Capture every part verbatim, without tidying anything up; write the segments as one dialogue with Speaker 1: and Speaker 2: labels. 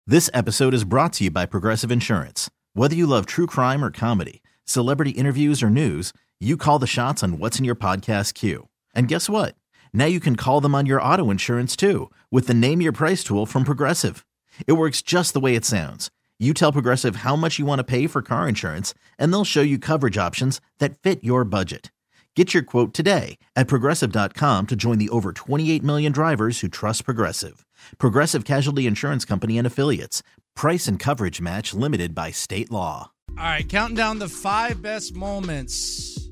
Speaker 1: This episode is brought to you by Progressive Insurance. Whether you love true crime or comedy, celebrity interviews or news, you call the shots on what's in your podcast queue. And guess what? Now you can call them on your auto insurance too with the Name Your Price tool from Progressive. It works just the way it sounds. You tell Progressive how much you want to pay for car insurance, and they'll show you coverage options that fit your budget. Get your quote today at Progressive dot com to join the over twenty-eight million drivers who trust Progressive. Progressive Casualty Insurance Company and Affiliates. Price and coverage match limited by state law.
Speaker 2: All right, counting down the five best moments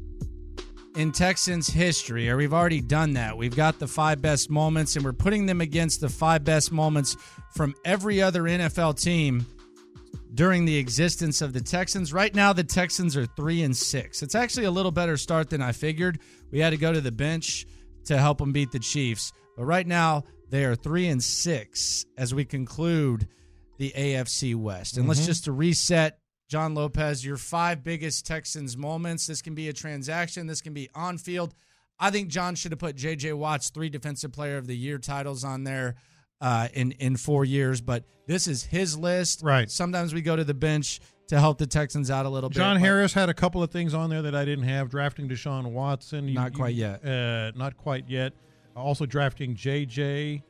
Speaker 2: in Texans history, or we've already done that. We've got the five best moments, and we're putting them against the five best moments from every other N F L team during the existence of the Texans. Right now, the Texans are three and six. It's actually a little better start than I figured. We had to go to the bench to help them beat the Chiefs. But right now, they are three and six as we conclude the A F C West. And mm-hmm. let's just to reset, John Lopez, your five biggest Texans moments. This can be a transaction. This can be on field. I think John should have put J J. Watt's three Defensive Player of the Year titles on there uh, in, in four years. But this is his list.
Speaker 3: Right.
Speaker 2: Sometimes we go to the bench to help the Texans out a little bit.
Speaker 3: John Harris had a couple of things on there that I didn't have. Drafting Deshaun Watson. You,
Speaker 2: not quite
Speaker 3: you,
Speaker 2: yet.
Speaker 3: Uh, not quite yet. Also drafting J J.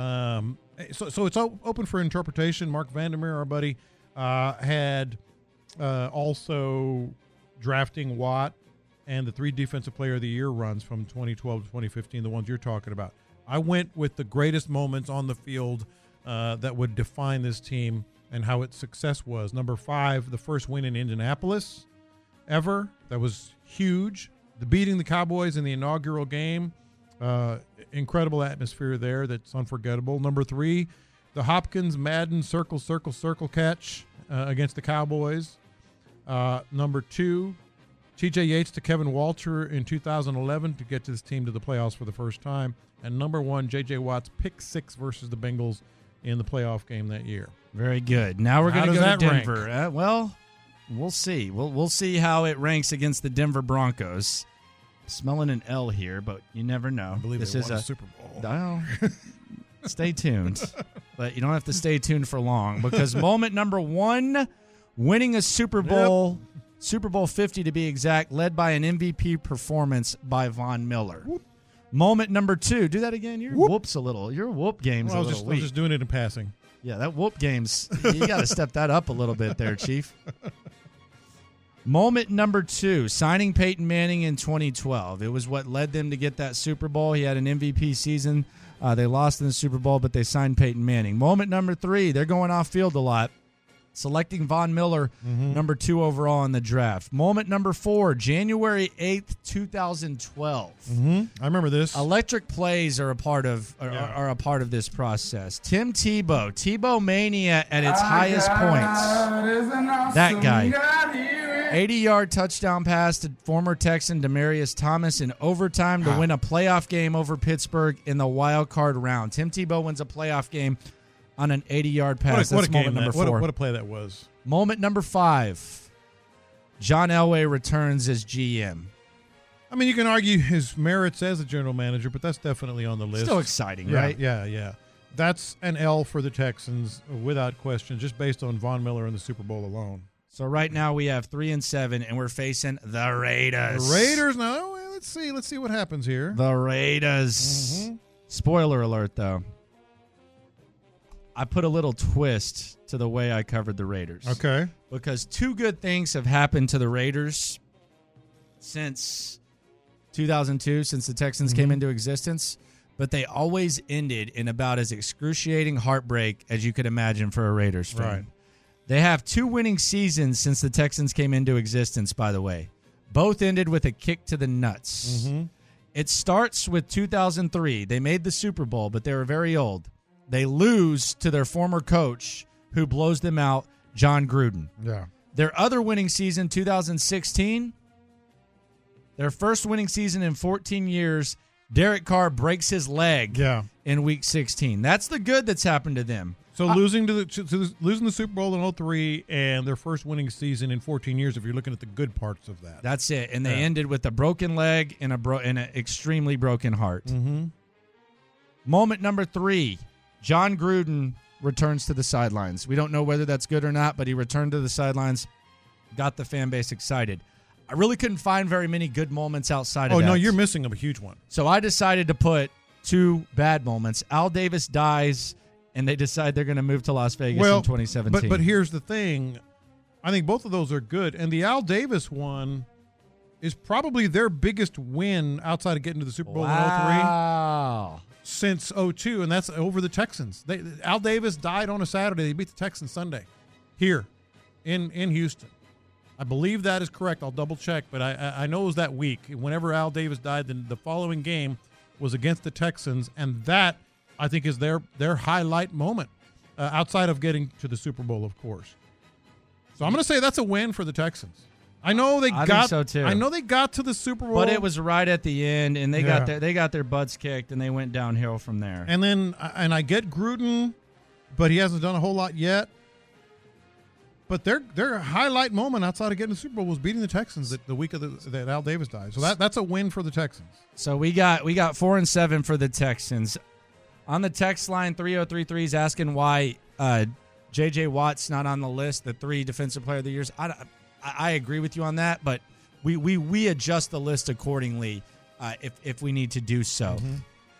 Speaker 3: Um, so, so it's open for interpretation. Mark Vandermeer, our buddy, uh, had uh, also drafting Watt and the three Defensive Player of the Year runs from twenty twelve to twenty fifteen, the ones you're talking about. I went with the greatest moments on the field uh, that would define this team and how its success was. Number five, the first win in Indianapolis ever. That was huge. The beating the Cowboys in the inaugural game. Uh, incredible atmosphere there that's unforgettable. Number three, the Hopkins Madden circle, circle, circle catch uh, against the Cowboys. Uh, number two, T J Yates to Kevin Walter in two thousand eleven to get this team to the playoffs for the first time. And number one, J J. Watt's pick six versus the Bengals in the playoff game that year.
Speaker 2: Very good. Now we're going to go to Denver.
Speaker 3: Uh,
Speaker 2: well, we'll see. We'll we'll see how it ranks against the Denver Broncos. Smelling an L here, but you never know.
Speaker 3: I believe
Speaker 2: this
Speaker 3: they
Speaker 2: is
Speaker 3: won
Speaker 2: a
Speaker 3: the Super Bowl.
Speaker 2: No, stay tuned, but you don't have to stay tuned for long because moment number one, winning a Super Bowl, yep. Super Bowl fifty to be exact, led by an M V P performance by Von Miller. Whoop. Moment number two, do that again. Your whoop. whoops a little. Your whoop game's
Speaker 3: well, I
Speaker 2: a
Speaker 3: was
Speaker 2: little
Speaker 3: just,
Speaker 2: weak.
Speaker 3: I was just doing it in passing.
Speaker 2: Yeah, that whoop game's. You got to step that up a little bit there, Chief. Moment number two, signing Peyton Manning in twenty twelve. It was what led them to get that Super Bowl. He had an M V P season. Uh, they lost in the Super Bowl, but they signed Peyton Manning. Moment number three, they're going off field a lot. Selecting Von Miller, mm-hmm. number two overall in the draft. Moment number four, January eighth, twenty twelve.
Speaker 3: Mm-hmm. I remember this.
Speaker 2: Electric plays are a part of are, yeah. are a part of this process. Tim Tebow, Tebow mania at its I highest points. Awesome that guy. eighty-yard touchdown pass to former Texan Demaryius Thomas in overtime to win a playoff game over Pittsburgh in the wild card round. Tim Tebow wins a playoff game on an eighty-yard pass.
Speaker 3: What a, what
Speaker 2: That's
Speaker 3: a
Speaker 2: moment
Speaker 3: game
Speaker 2: number
Speaker 3: that,
Speaker 2: four.
Speaker 3: What a, what a play that was.
Speaker 2: Moment number five, John Elway returns as G M.
Speaker 3: I mean, you can argue his merits as a general manager, but that's definitely on the list.
Speaker 2: Still exciting,
Speaker 3: yeah,
Speaker 2: right?
Speaker 3: Yeah, yeah. That's an L for the Texans without question, just based on Von Miller in the Super Bowl alone.
Speaker 2: So right now we have three and seven, and we're facing the Raiders.
Speaker 3: The Raiders. Now let's see. Let's see what happens here.
Speaker 2: The Raiders. Mm-hmm. Spoiler alert, though. I put a little twist to the way I covered the Raiders.
Speaker 3: Okay.
Speaker 2: Because two good things have happened to the Raiders since two thousand two, since the Texans mm-hmm. came into existence, but they always ended in about as excruciating heartbreak as you could imagine for a Raiders fan.
Speaker 3: Right.
Speaker 2: They have two winning seasons since the Texans came into existence, by the way. Both ended with a kick to the nuts.
Speaker 3: Mm-hmm.
Speaker 2: It starts with two thousand three. They made the Super Bowl, but they were very old. They lose to their former coach who blows them out, John Gruden.
Speaker 3: Yeah.
Speaker 2: Their other winning season, two thousand sixteen, their first winning season in fourteen years, Derek Carr breaks his leg
Speaker 3: yeah.
Speaker 2: in week sixteen. That's the good that's happened to them.
Speaker 3: So
Speaker 2: I,
Speaker 3: losing to the to the, losing the Super Bowl in oh three and their first winning season in fourteen years, if you're looking at the good parts of that.
Speaker 2: That's it. And they
Speaker 3: yeah. ended
Speaker 2: with a broken leg and a bro- and an extremely broken heart.
Speaker 3: Mm-hmm.
Speaker 2: Moment number three, John Gruden returns to the sidelines. We don't know whether that's good or not, but he returned to the sidelines, got the fan base excited. I really couldn't find very many good moments outside
Speaker 3: Oh,
Speaker 2: of that.
Speaker 3: no, you're missing a huge one.
Speaker 2: So I decided to put two bad moments. Al Davis dies, and they decide they're going to move to Las Vegas
Speaker 3: well,
Speaker 2: in twenty seventeen.
Speaker 3: But, but here's the thing. I think both of those are good. And the Al Davis one is probably their biggest win outside of getting to the Super Bowl
Speaker 2: wow.
Speaker 3: in oh three since oh two, and that's over the Texans. They, Al Davis died on a Saturday. They beat the Texans Sunday here in, in Houston. I believe that is correct. I'll double check, but I, I know it was that week. Whenever Al Davis died, then the following game was against the Texans, and that, I think, is their, their highlight moment uh, outside of getting to the Super Bowl, of course. So I'm going to say that's a win for the Texans. I know they
Speaker 2: I
Speaker 3: got.
Speaker 2: think so too.
Speaker 3: I know they got to the Super Bowl,
Speaker 2: But it was right at the end, and they
Speaker 3: Yeah.
Speaker 2: got their they got their butts kicked, and they went downhill from there.
Speaker 3: And then, and I get Gruden, but he hasn't done a whole lot yet. But their their highlight moment outside of getting the Super Bowl was beating the Texans the, the week of the, that Al Davis died. So that that's a win for the Texans.
Speaker 2: So we got we got four and seven for the Texans. On the text line, three oh three three is asking why uh, J J. Watt's not on the list, the three Defensive Player of the Years. I, I, I agree with you on that, but we we, we adjust the list accordingly uh, if, if we need to do so. Mm-hmm.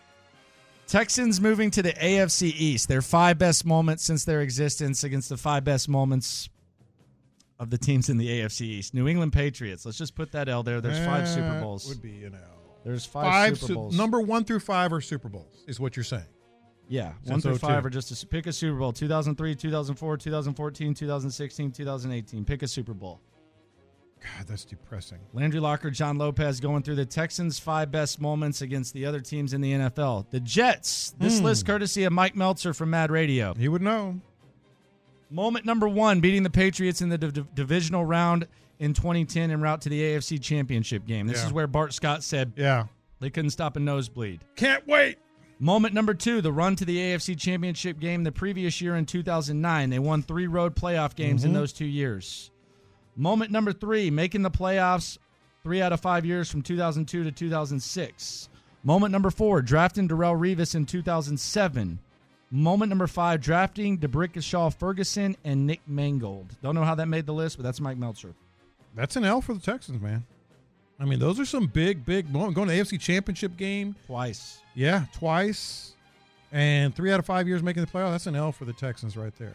Speaker 2: Texans moving to the A F C East. Their five best moments since their existence against the five best moments of the teams in the A F C East. New England Patriots. Let's just put that L there. There's five
Speaker 3: That
Speaker 2: Super Bowls.
Speaker 3: Would be an L.
Speaker 2: There's five,
Speaker 3: Five
Speaker 2: Super
Speaker 3: su-
Speaker 2: Bowls.
Speaker 3: number one through five are Super Bowls, is what you're saying.
Speaker 2: Yeah,
Speaker 3: Since
Speaker 2: one through
Speaker 3: oh two.
Speaker 2: five are just to pick a Super Bowl. two thousand three, two thousand four, two thousand fourteen, two thousand sixteen, two thousand eighteen. Pick a Super Bowl.
Speaker 3: God, that's depressing.
Speaker 2: Landry Locker, John Lopez going through the Texans' five best moments against the other teams in the N F L. The Jets. This
Speaker 3: Hmm.
Speaker 2: list courtesy of Mike Meltzer from Mad Radio.
Speaker 3: He would know.
Speaker 2: Moment number one, beating the Patriots in the div- divisional round in twenty ten en route to the A F C Championship game. This
Speaker 3: Yeah.
Speaker 2: is where Bart Scott said
Speaker 3: Yeah.
Speaker 2: they couldn't stop a nosebleed.
Speaker 3: Can't wait.
Speaker 2: Moment number two, the run to the A F C Championship game the previous year in two thousand nine. They won three road playoff games
Speaker 3: Mm-hmm.
Speaker 2: in those two years. Moment number three, making the playoffs three out of five years from two thousand two to two thousand six. Moment number four, drafting Darrelle Revis in two thousand seven. Moment number five, drafting DeBrickashaw Ferguson and Nick Mangold. Don't know how that made the list, but that's Mike Meltzer.
Speaker 3: That's an L for the Texans, man. I mean, those are some big, big moments. Going to the A F C Championship game.
Speaker 2: Twice.
Speaker 3: Yeah, twice. And three out of five years making the playoff. That's an L for the Texans right there.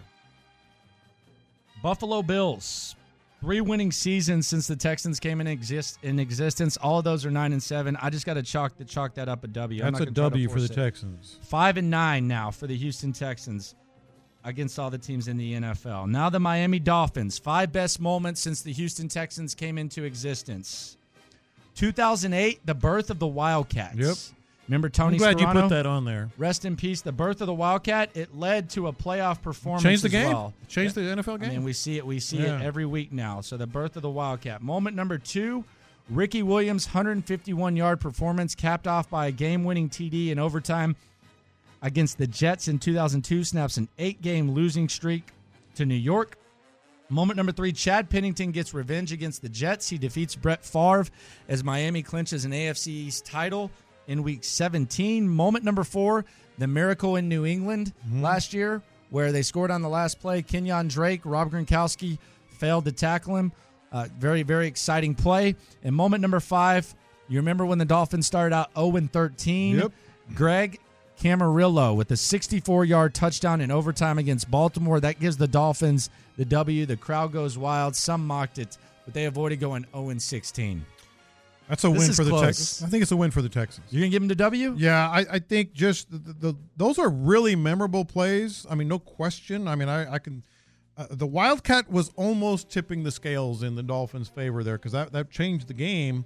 Speaker 2: Buffalo Bills. Three winning seasons since the Texans came in exist in existence. All of those are nine and seven. I just got to chalk the chalk that up a W. I'm
Speaker 3: That's
Speaker 2: not
Speaker 3: a
Speaker 2: gonna try to
Speaker 3: W for
Speaker 2: force
Speaker 3: the
Speaker 2: it.
Speaker 3: Texans.
Speaker 2: Five and nine now for the Houston Texans against all the teams in the N F L. Now the Miami Dolphins. Five best moments since the Houston Texans came into existence. two thousand eight, the birth of the Wildcats.
Speaker 3: Yep.
Speaker 2: Remember Tony
Speaker 3: I'm glad
Speaker 2: Scarano?
Speaker 3: you put that on there.
Speaker 2: Rest in peace. The birth of the Wildcat. It led to a playoff performance.
Speaker 3: Changed the
Speaker 2: as
Speaker 3: game.
Speaker 2: well.
Speaker 3: Changed the N F L game.
Speaker 2: I mean, we see it. We see
Speaker 3: Yeah.
Speaker 2: it every week now. So the birth of the Wildcat. Moment number two, Ricky Williams' one hundred fifty-one yard performance capped off by a game-winning T D in overtime against the Jets in two thousand two. Snaps an eight-game losing streak to New York. Moment number three, Chad Pennington gets revenge against the Jets. He defeats Brett Favre as Miami clinches an A F C East title in week seventeen. Moment number four, the miracle in New England
Speaker 3: Mm-hmm.
Speaker 2: last year where they scored on the last play. Kenyon Drake, Rob Gronkowski failed to tackle him. Uh, very, very exciting play. And moment number five, you remember when the Dolphins started out oh and thirteen?
Speaker 3: Yep.
Speaker 2: Greg Camarillo with a sixty-four yard touchdown in overtime against Baltimore. That gives the Dolphins the W. The crowd goes wild. Some mocked it, but they avoided going oh and sixteen.
Speaker 3: That's a
Speaker 2: This
Speaker 3: win
Speaker 2: is
Speaker 3: for the
Speaker 2: close.
Speaker 3: Texans. I think it's a win for the Texans.
Speaker 2: You going to give them the W?
Speaker 3: Yeah, I, I think just the, the, the those are really memorable plays. I mean, no question. I mean, I, I can uh, the Wildcat was almost tipping the scales in the Dolphins' favor there because that, that changed the game.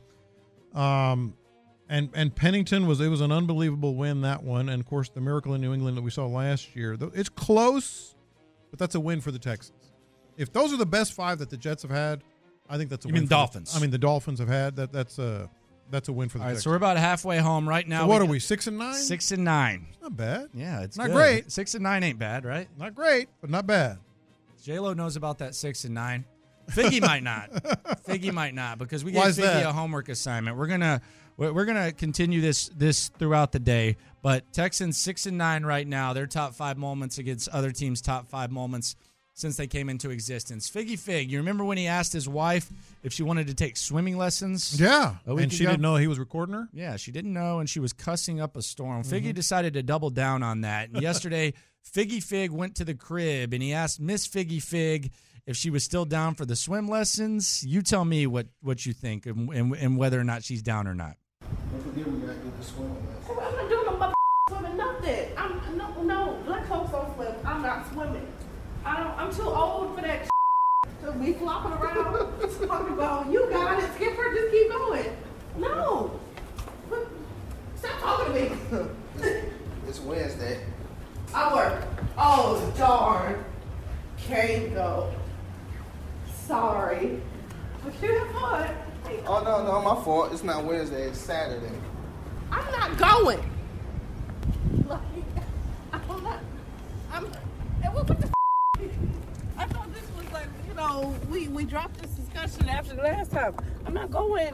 Speaker 3: Um, and and Pennington was it was an unbelievable win, that one, and of course the miracle in New England that we saw last year. It's close, but that's a win for the Texans. If those are the best five that the Jets have had, I think that's a
Speaker 2: You
Speaker 3: win.
Speaker 2: mean
Speaker 3: for the-
Speaker 2: Dolphins?
Speaker 3: I mean the Dolphins have had that. That's a that's a win for the
Speaker 2: All right,
Speaker 3: Texans.
Speaker 2: so we're about halfway home right now.
Speaker 3: So what
Speaker 2: we
Speaker 3: are
Speaker 2: got
Speaker 3: we? Six and nine.
Speaker 2: Six and nine.
Speaker 3: Not bad.
Speaker 2: Yeah, it's
Speaker 3: Not
Speaker 2: good.
Speaker 3: great.
Speaker 2: Six and nine ain't bad, right?
Speaker 3: Not great, but not bad.
Speaker 2: J-Lo knows about that six and nine. Figgy might not. Figgy might not because we gave
Speaker 3: Why is
Speaker 2: Figgy
Speaker 3: that?
Speaker 2: a homework assignment. We're gonna we're we're gonna continue this this throughout the day. But Texans six and nine right now. Their top five moments against other teams' top five moments since they came into existence. Figgy Fig, you remember when he asked his wife if she wanted to take swimming lessons?
Speaker 3: Yeah,
Speaker 2: A week
Speaker 3: and she
Speaker 2: ago?
Speaker 3: didn't know he was recording her.
Speaker 2: Yeah, she didn't know, and she was cussing up a storm.
Speaker 3: Mm-hmm.
Speaker 2: Figgy decided to double down on that. And yesterday, Figgy Fig went to the crib, and he asked Miss Figgy Fig if she was still down for the swim lessons. You tell me what, what you think and, and, and whether or not she's down or not.
Speaker 4: Don't forget we gotta get the swim lesson.
Speaker 5: I'm not doing no mother swimming, nothing. I'm no, no. Black folks don't swim. I'm not swimming. I don't. I'm too old for that to be flopping around talking about you got it, Skipper. Just keep going. No. What? Stop talking to me.
Speaker 4: It's Wednesday.
Speaker 5: I work. Oh darn. Can't go. Sorry. But you have fun.
Speaker 4: Oh no, no, my fault. It's not Wednesday. It's Saturday.
Speaker 5: I'm not going. Like, I'm not. I'm. And what, what the? F- I thought this was like, you know, we we dropped this discussion after the last time. I'm not going.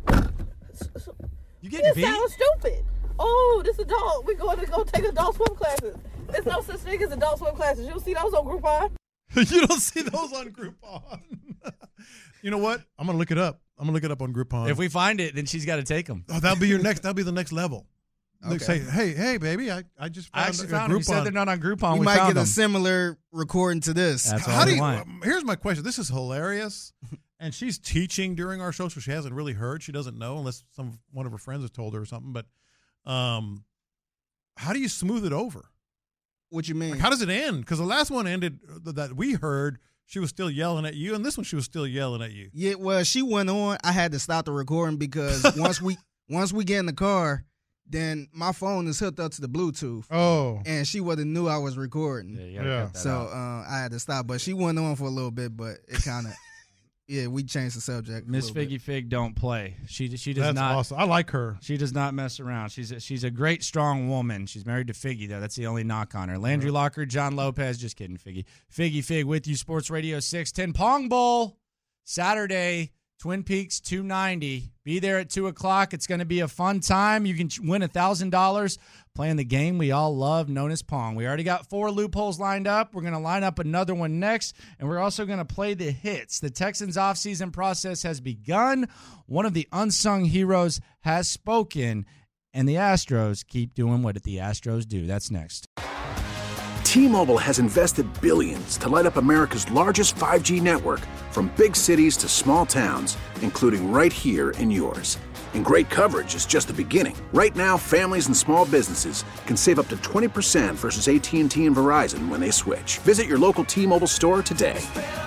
Speaker 2: You getting
Speaker 5: This
Speaker 2: beat?
Speaker 5: sounds stupid. Oh, this adult. We're going to go take adult swim classes. There's no such thing as adult swim classes. You'll see those on Groupon.
Speaker 3: You don't see those on Groupon. You know what? I'm gonna look it up. I'm gonna look it up on Groupon.
Speaker 2: If we find it, then she's got to take them.
Speaker 3: oh, that'll be your next. That'll be the next level. They
Speaker 4: Okay.
Speaker 3: say, hey, hey, baby, I, I just
Speaker 2: I
Speaker 3: found
Speaker 2: actually
Speaker 3: a
Speaker 2: found them. You said
Speaker 3: Groupon.
Speaker 2: they're not on Groupon.
Speaker 4: We,
Speaker 2: We,
Speaker 4: might
Speaker 2: found
Speaker 4: get
Speaker 2: them.
Speaker 4: a similar recording to this.
Speaker 2: That's all
Speaker 3: How do
Speaker 2: we
Speaker 3: you,
Speaker 2: want.
Speaker 3: um, here's my question. This is hilarious. And she's teaching during our show, so she hasn't really heard. She doesn't know unless some one of her friends has told her or something. But um, how do you smooth it over?
Speaker 4: What you mean?
Speaker 3: Like, how does it end? Because the last one ended uh, that we heard, she was still yelling at you, and this one she was still yelling at you.
Speaker 4: Yeah, well, she went on. I had to stop the recording because once we once we get in the car, then my phone is hooked up to the Bluetooth,
Speaker 3: Oh,
Speaker 4: and she would have knew I was recording.
Speaker 2: Yeah, you gotta
Speaker 3: Yeah.
Speaker 2: cut that
Speaker 4: So
Speaker 2: out.
Speaker 4: uh, I had to stop. But she went on for a little bit, but it kind of, yeah, we changed the subject. a
Speaker 2: Miss
Speaker 4: little bit.
Speaker 2: Figgy Fig don't play. She she does
Speaker 3: that's
Speaker 2: not.
Speaker 3: awesome. I like her.
Speaker 2: She does not mess around. She's a, she's a great, strong woman. She's married to Figgy, though. That's the only knock on her. Landry Locker, John Lopez. Just kidding, Figgy. Figgy Fig with you, Sports Radio six ten. Pong Bowl, Saturday, Twin Peaks two ninety. Be there at two o'clock. It's going to be a fun time. You can ch- win one thousand dollars playing the game we all love known as Pong. We already got four loopholes lined up. We're going to line up another one next, and we're also going to play the hits. The Texans offseason process has begun. One of the unsung heroes has spoken, and the Astros keep doing what the Astros do. That's next.
Speaker 6: T-Mobile has invested billions to light up America's largest five G network, from big cities to small towns, including right here in yours. And great coverage is just the beginning. Right now, families and small businesses can save up to twenty percent versus A T and T and Verizon when they switch. Visit your local T-Mobile store today.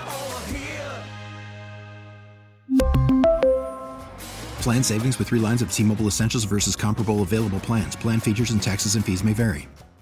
Speaker 7: Plan savings with three lines of T-Mobile Essentials versus comparable available plans. Plan features and taxes and fees may vary.